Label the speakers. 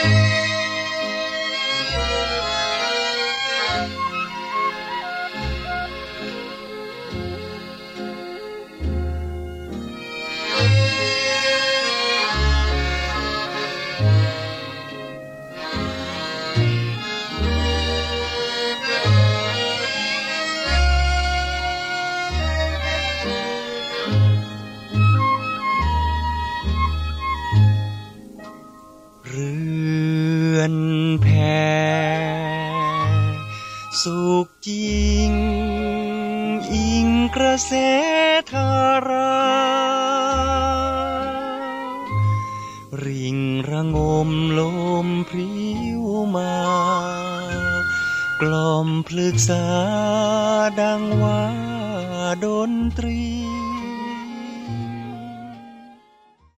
Speaker 1: เรือนแพสุขจริงอิงกระแสธาราริ่งระงมลมพริ้วมากล่อมพฤกษาดังว่าดนตรี